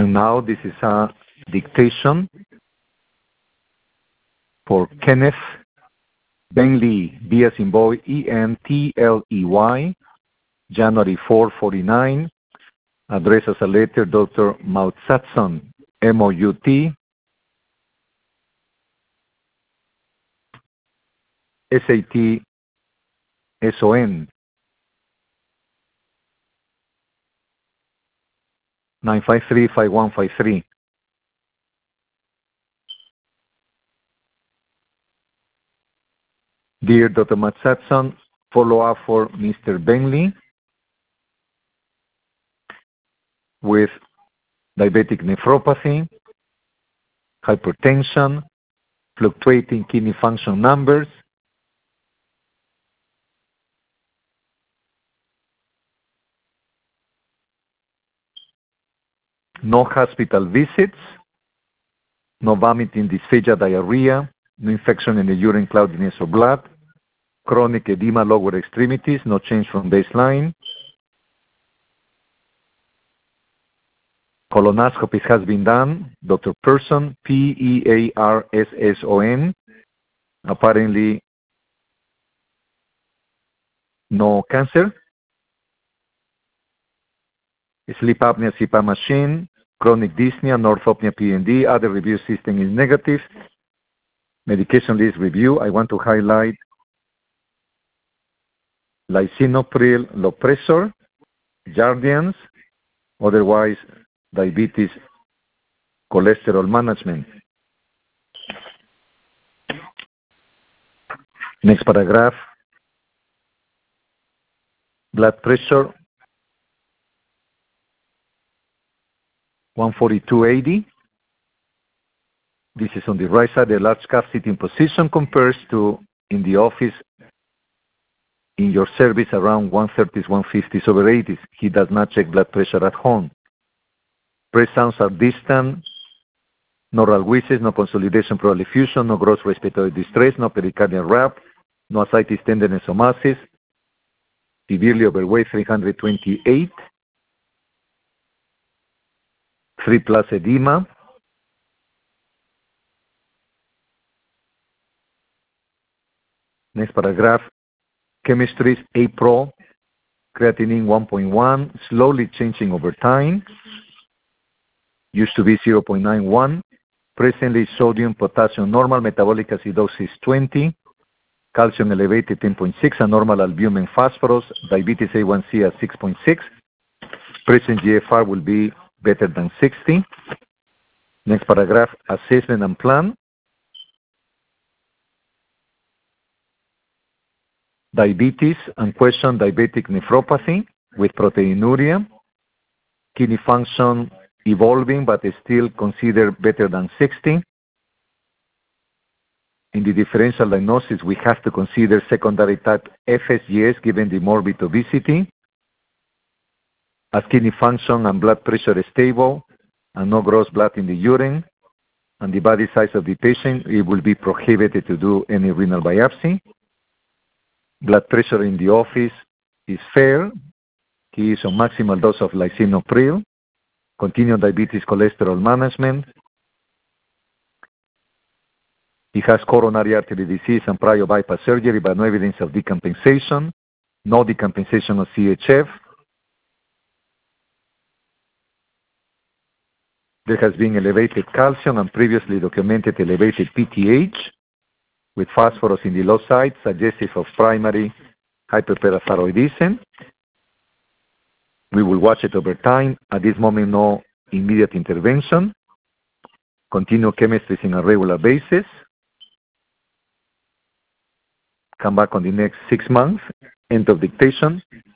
And now this is a dictation for Kenneth Bentley, B as in boy, E-N-T-L-E-Y, January 449, addressed as a letter, Dr. Moutsatson, M-O-U-T, S-A-T-S-O-N, 953-5153. Dear Dr. Moutsatson, follow-up for Mr. Bentley with diabetic nephropathy, hypertension, fluctuating kidney function numbers, no hospital visits, no vomiting, dysphagia, diarrhea, no infection in the urine, cloudiness or blood, chronic edema, lower extremities, no change from baseline. Colonoscopy has been done. Dr. Person, P-E-A-R-S-S-O-N. Apparently, no cancer. Sleep apnea, CPAP machine, chronic dyspnea, orthopnea, PND. Other review system is negative. Medication list review. I want to highlight lisinopril, Lopressor, Jardiance, otherwise diabetes cholesterol management. Next paragraph. Blood pressure 142/80. This is on the right side. The large calf sitting position compares to in the office in your service around 130s, 150s over 80s. He does not check blood pressure at home. Breath sounds are distant, no oral wheezes, no consolidation, pleural effusion, no gross respiratory distress, no pericardial rap, no ascites, tenderness, or masses. Severely overweight, 328. 3+ edema. Next paragraph. Chemistries, APRO, creatinine 1.1, slowly changing over time. Used to be 0.91. Presently, sodium, potassium normal, metabolic acidosis 20, calcium elevated 10.6, anormal albumin, phosphorus, diabetes A1C at 6.6. Present GFR will be better than 60. Next paragraph, assessment and plan. Diabetes, unquestioned diabetic nephropathy with proteinuria. Kidney function evolving, but is still considered better than 60. In the differential diagnosis, we have to consider secondary type FSGS given the morbid obesity. As kidney function and blood pressure is stable and no gross blood in the urine and the body size of the patient, it will be prohibited to do any renal biopsy. Blood pressure in the office is fair. He is on maximal dose of lisinopril. Continued diabetes cholesterol management. He has coronary artery disease and prior bypass surgery, but no evidence of decompensation. No decompensation of CHF. There has been elevated calcium and previously documented elevated PTH with phosphorus in the low side, suggestive of primary hyperparathyroidism. We will watch it over time. At this moment, no immediate intervention. Continue chemistries on a regular basis. Come back on the next 6 months. End of dictation.